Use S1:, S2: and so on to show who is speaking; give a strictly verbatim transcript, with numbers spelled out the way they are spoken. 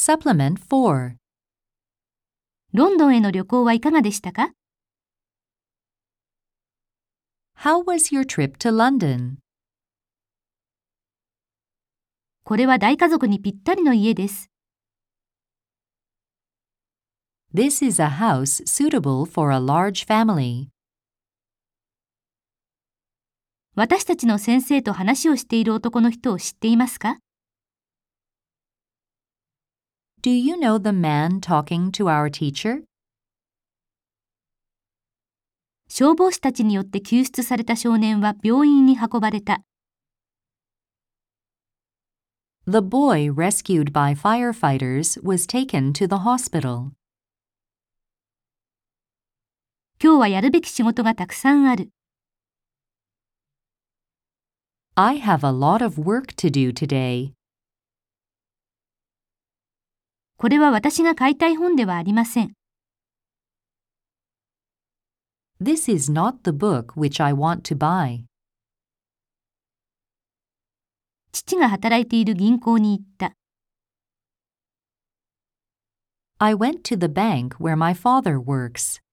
S1: Supplement four.
S2: ロンドンへの旅行はいかがでしたか？
S1: How was your trip to London?
S2: これは大家族にぴったりの家です。
S1: This is a house suitable for a large family.
S2: 私たちの先生と話をしている男の人を知っていますか？
S1: Do you know the man talking to our teacher?
S2: 消防士たちによって救出された少年は病院に運ばれた。
S1: The boy rescued by firefighters was taken to the hospital.
S2: 今日はやるべき仕事がたくさんある。
S1: I have a lot of work to do today.
S2: これは私が買いたい本ではありません。
S1: This is not the book which I want to buy.
S2: 父が働いている銀行に行った。
S1: I went to the bank where my father works.